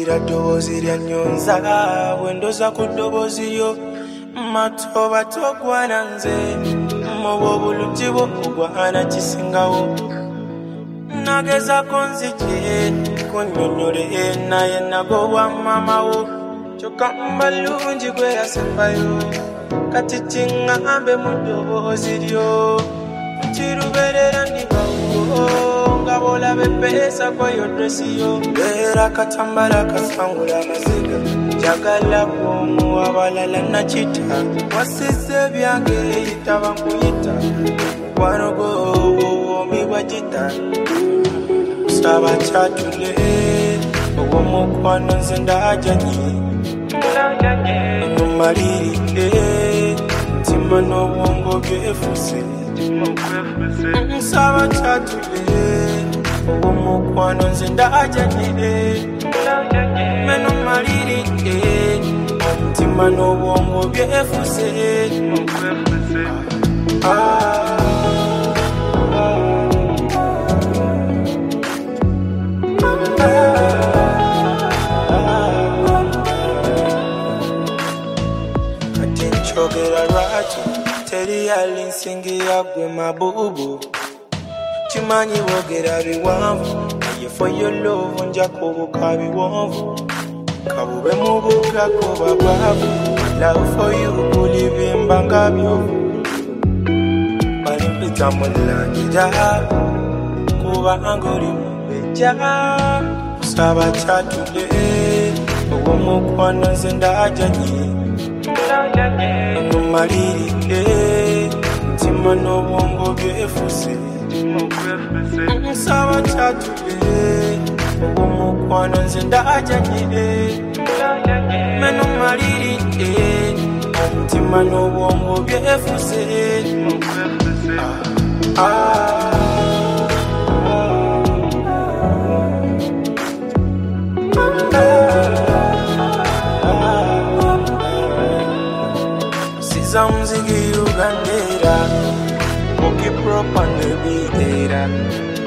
mpulira ddoboozi lya nnyonza bwendoza ku ddoboozi lyo matoba togwana nze muba obulungi bwo ogwana kisingawo nagezako nzije kunnyonnyole naye nagobwa mamawo kyokka mbalungi gwe yasembayo kati kiŋŋambe mu ddoboozi lyo kiruberera ndibawo nga bolabe pesa kwayo dresiyo era katambala kasangula amaziga njagala bwomu abalala nakita wasize byange yitaba nkuyita wanogo omi gwagita saba kyatule owomukwano nze ndajanye mumalirire ntima n'obwongo byefuse nsaba kyatule owomukwano nze ndajanyire meno maliridde omutima n'obwongo byefuse kati nkyogera lwaki teri yalinsingira gwe mabubu kimanyi boogera biwanvu naye for your love nja kubuka biwonvu kabube mu bugako babwavu love for you kulibimba nga byovu balimpita mulangira kubanga oli mubeja kusaba kyatule owomukwano nze ndajanye mumalirire ntima n'obwongo byefuse nsaba kyatule owomukwano nze ndajanyire meno maliridde omutima n'obwongo byefuse siza muziki ugandera mukipropa nebitera